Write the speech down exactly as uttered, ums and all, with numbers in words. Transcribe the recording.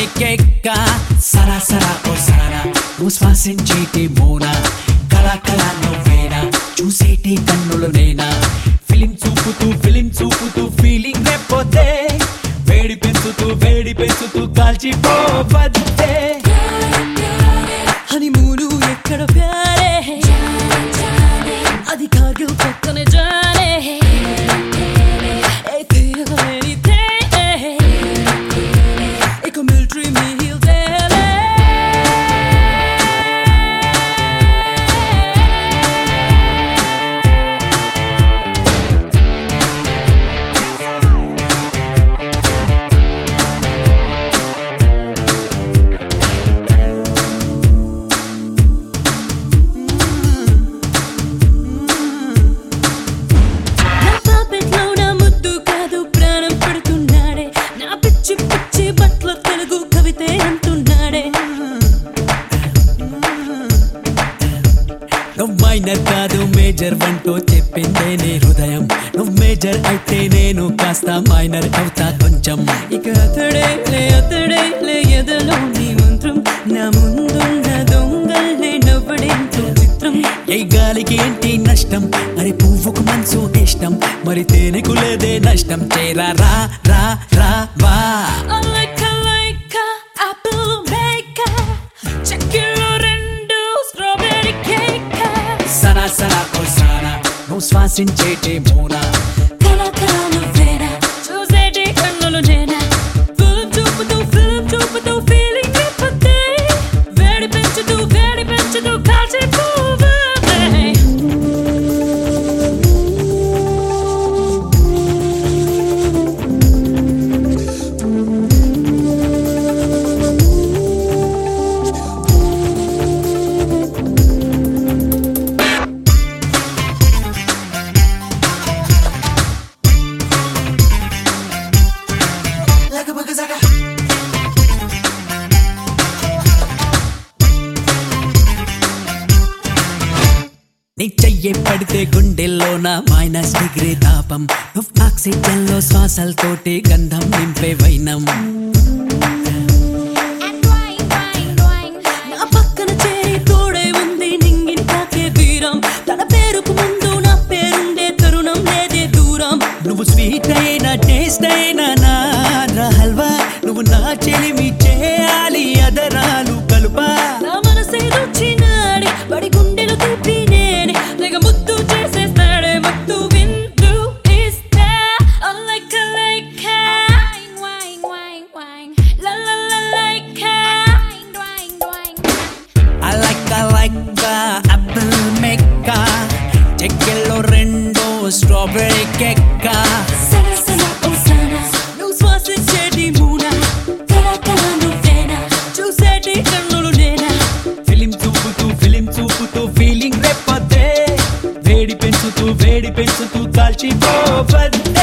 కేక్క సరా సరా ఓ సారా నువ్వు శ్వాసించేటి మోనా కళా కళా నువ్వేనా చూసేటి కన్నులు నేనా ఫిలిం చూపుతూ ఫిలిం చూపుతూ ఫీలింగ్ రేపోతే వేడి పెంచుతూ వేడి పెంచుతూ కాల్చిపోవద్దే హనీమూను ఎక్కడ ప్యారే అది కార్గిల్ పక్కనే జానే నువ్వు మైనర్ కాదు మేజర్ వంటూ చెప్పిందే నీ హృదయం నువ్వు మేజర్ అయితే నేను కాస్త మైనర్ అవుతా కొంచెం ఇక అతడే లే అతడే లే ఎదలో నీ మంత్రం నా ముందున్న దొంగల్నే నవ్వడేంతో చిత్రం ఏ గాలికి ఏంటి నష్టం అరే పువ్వుకు మనసు ఇష్టం మరి తేనెకు లేదే నష్టం చేరా రా రా రా వా సరా సరా ఓ సారా నువ్వు శ్వాసించేటి మోనా కళా కళా నువ్వేనా చూసేటి కన్నులు నేనా ఫిల్మ్ చూపుతూ ఫిల్మ్ చూపుతూ ఫీలింగ్ రేపొద్దే వేడి పెంచుతూ వేడి పెంచుతూ కాల్చిపోవద్దే నీ చెయ్యి పడితే గుండెల్లోన మైనస్ డిగ్రీ తాపం నువ్వు ఆక్సిజన్ లో శ్వాసలతోటి గంధం నింపే వైనం నా పక్కన చేరి తోడే ఉంది నింగిని తాకే వీరం తన పేరుకు ముందు నా పేరుండే తరుణం లేదే దూరం నువ్వు స్వీట్ అయినా టేస్ట్ అయినా నా హల్వా నువ్వు నా చెలిమి చేయాలి అదరాలు కలుపా నా మనసే రుచినాడి పడి గుండెలు తిప్పి నేనే తెగ ముద్దు చేసేస్తాడే మత్తు వింటూ ఇస్తా like like la la la like I like I like apple mecca చెక్కెల్లో రెండో స్ట్రాబెర్రీ కేక్క సరా సరా ఓ సారా నువ్వు శ్వాసించేటి మూనా కళా కళా నువ్వేనా చూసేటి కన్నులు నేనా ఫిలిం చూపుతూ ఫిలిం చూపుతూ ఫీలింగ్ రేపొద్దే వేడి పెంచుతూ వేడి పెంచుతూ కాల్చిపోవద్దే